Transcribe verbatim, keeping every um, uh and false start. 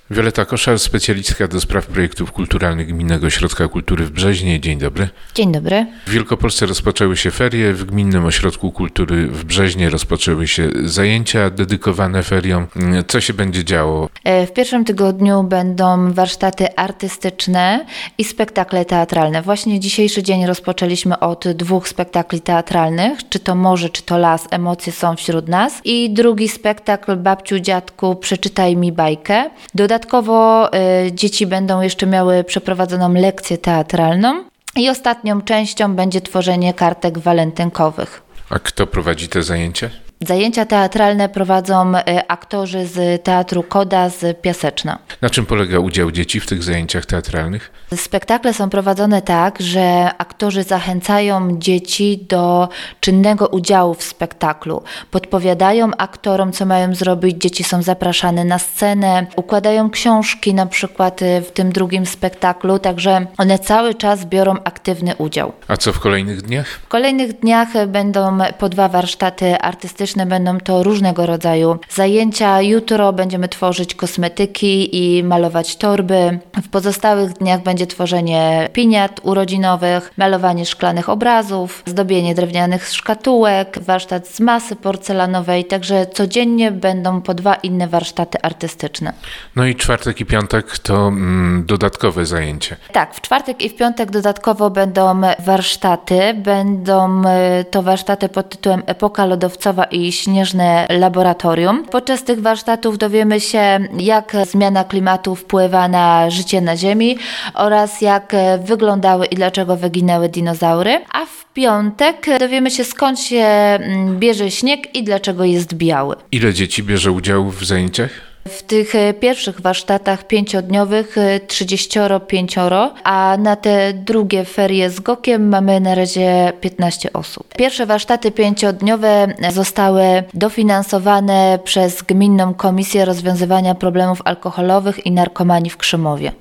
Wioleta Koszal, specjalistka do spraw projektów kulturalnych Gminnego Ośrodka Kultury w Brzeźnie. Dzień dobry. Dzień dobry. W Wielkopolsce rozpoczęły się ferie. W Gminnym Ośrodku Kultury w Brzeźnie rozpoczęły się zajęcia dedykowane feriom. Co się będzie działo? W pierwszym tygodniu będą warsztaty artystyczne i spektakle teatralne. Właśnie dzisiejszy dzień rozpoczęliśmy od dwóch spektakli teatralnych. Czy to Morze, czy to Las. Emocje są wśród nas. I drugi spektakl Babciu, dziadku, przeczytaj mi bajkę. Dodatkowo y, dzieci będą jeszcze miały przeprowadzoną lekcję teatralną i ostatnią częścią będzie tworzenie kartek walentynkowych. A kto prowadzi te zajęcia? Zajęcia teatralne prowadzą aktorzy z Teatru Koda z Piaseczna. Na czym polega udział dzieci w tych zajęciach teatralnych? Spektakle są prowadzone tak, że aktorzy zachęcają dzieci do czynnego udziału w spektaklu. Podpowiadają aktorom, co mają zrobić. Dzieci są zapraszane na scenę, układają książki na przykład w tym drugim spektaklu, także one cały czas biorą aktywny udział. A co w kolejnych dniach? W kolejnych dniach będą po dwa warsztaty artystyczne. Będą to różnego rodzaju zajęcia. Jutro będziemy tworzyć kosmetyki i malować torby. W pozostałych dniach będzie tworzenie piniat urodzinowych, malowanie szklanych obrazów, zdobienie drewnianych szkatułek, warsztat z masy porcelanowej. Także codziennie będą po dwa inne warsztaty artystyczne. No i czwartek i piątek to mm, dodatkowe zajęcie. Tak, w czwartek i w piątek dodatkowo będą warsztaty. Będą to warsztaty pod tytułem Epoka lodowcowa i śnieżne laboratorium. Podczas tych warsztatów dowiemy się, jak zmiana klimatu wpływa na życie na Ziemi oraz jak wyglądały i dlaczego wyginęły dinozaury. A w piątek dowiemy się, skąd się bierze śnieg i dlaczego jest biały. Ile dzieci bierze udział w zajęciach? W tych pierwszych warsztatach pięciodniowych trzydzieści pięć, a na te drugie ferie z Gokiem mamy na razie piętnaście osób. Pierwsze warsztaty pięciodniowe zostały dofinansowane przez Gminną Komisję Rozwiązywania Problemów Alkoholowych i Narkomanii w Krzemowie.